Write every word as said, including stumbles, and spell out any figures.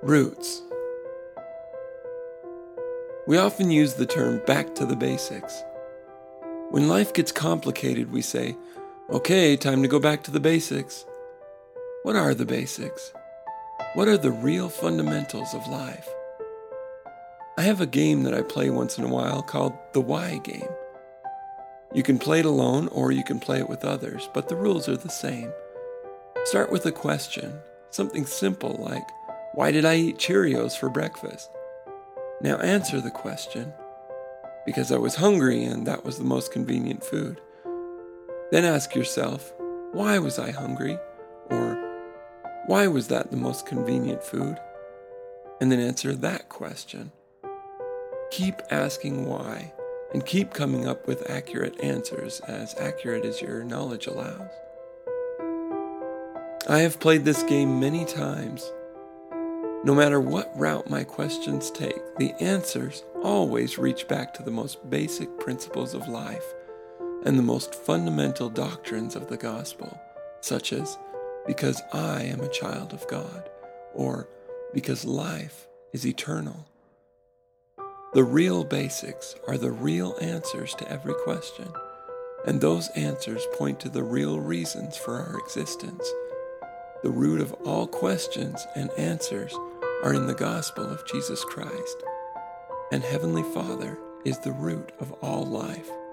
Roots. We often use the term back to the basics. When life gets complicated, we say, okay, time to go back to the basics. What are the basics? What are the real fundamentals of life? I have a game that I play once in a while called the Why game. You can play it alone or you can play it with others, but the rules are the same. Start with a question, something simple like, why did I eat Cheerios for breakfast? Now answer the question, because I was hungry and that was the most convenient food. Then ask yourself, why was I hungry? Or why was that the most convenient food? And then answer that question. Keep asking why, and keep coming up with accurate answers, as accurate as your knowledge allows. I have played this game many times. No matter what route my questions take, the answers always reach back to the most basic principles of life and the most fundamental doctrines of the gospel, such as, because I am a child of God, or because life is eternal. The real basics are the real answers to every question, and those answers point to the real reasons for our existence. The root of all questions and answers are in the gospel of Jesus Christ, and Heavenly Father is the root of all life.